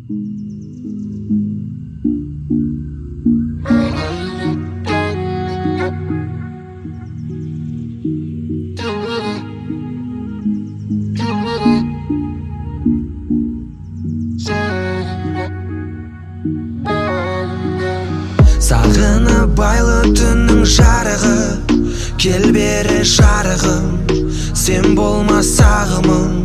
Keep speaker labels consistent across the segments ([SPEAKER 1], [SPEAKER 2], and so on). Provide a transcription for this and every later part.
[SPEAKER 1] Сағынып байлы түннің жарығы, кел бері жарығым, сен болмасағымың.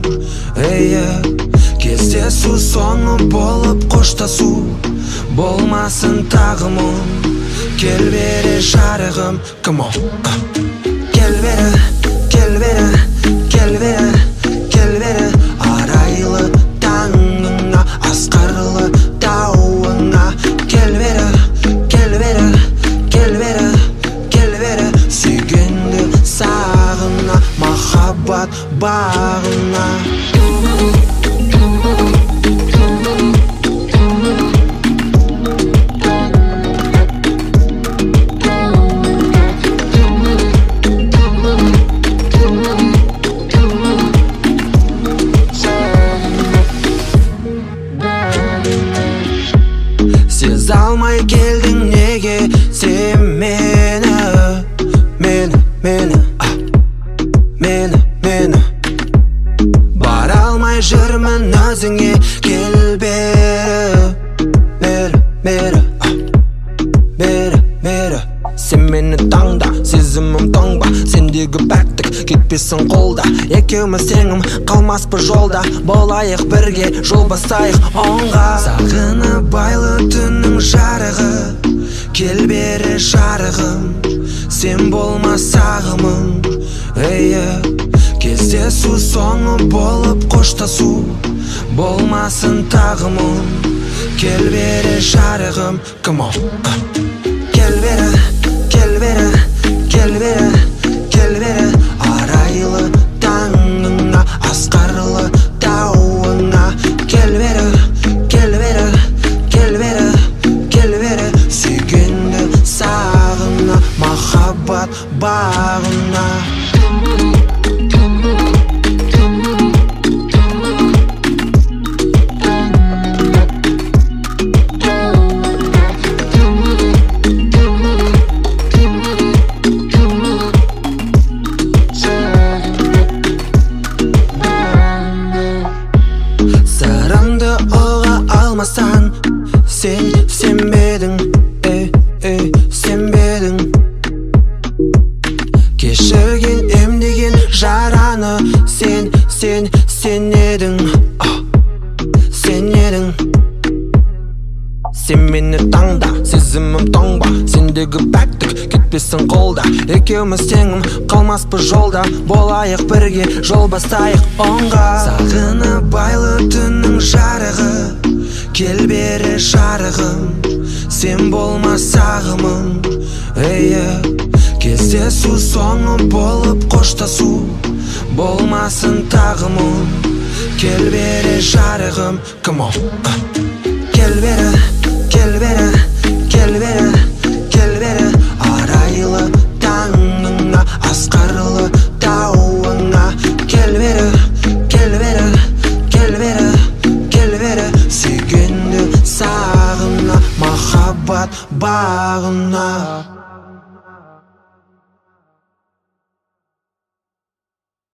[SPEAKER 1] Кездесу соңы болып қоштасу, болмасын тағы мұң. Кел бері жарығым, come on. Кел бері, кел бері, кел бері, кел бері. Арайлы таңыңа, асқарлы тауыңа. Кел бері, кел бері, кел бері, кел бері. Сүйгенді сағына, махаббат бағына. Сезе алмай келдің неге сен мені, бара алмай жүрмін өзіңе. Кел бері, бері. Сен мені таңда, сезімім тоңба, сендегі пәктік кетпесін қолда. Екеуміз теңім қалмас бір жолда, болайық бірге, жол бастайық оңға. Сағынып байлы түннің жарығы, кел бері жарығым, сен болмасағымың. Кездесу соңы болып қоштасу, болмасын тағы мұң. Кел бері жарығым, come on. Кел бері, кел бері, кел бері, кел бері. Арайлы таңыңа, асқарлы тауыңа. Кел бері, кел бері, кел бері, кел бері. Сүйгенді сағына, махаббат бағына. Сырымды ұға алмасан, сен сенбедің, сенбедің. Кешірген емдеген жараны, сен едің, сен едің. Сен мені таңда, сезімім тоңба, сендегі пәктік кетпесін қолда. Екеуміз теңім қалмас бір жолда, болайық бірге, жол бастайық оңға. Сағынып байлы түннің жарығы, кел бері жарығым, сен болмасағымың. Кездесу соңы болып қоштасу, болмасын тағы мұң. Кел бері жарығым, come on. Кел бері, кел бері, кел бері.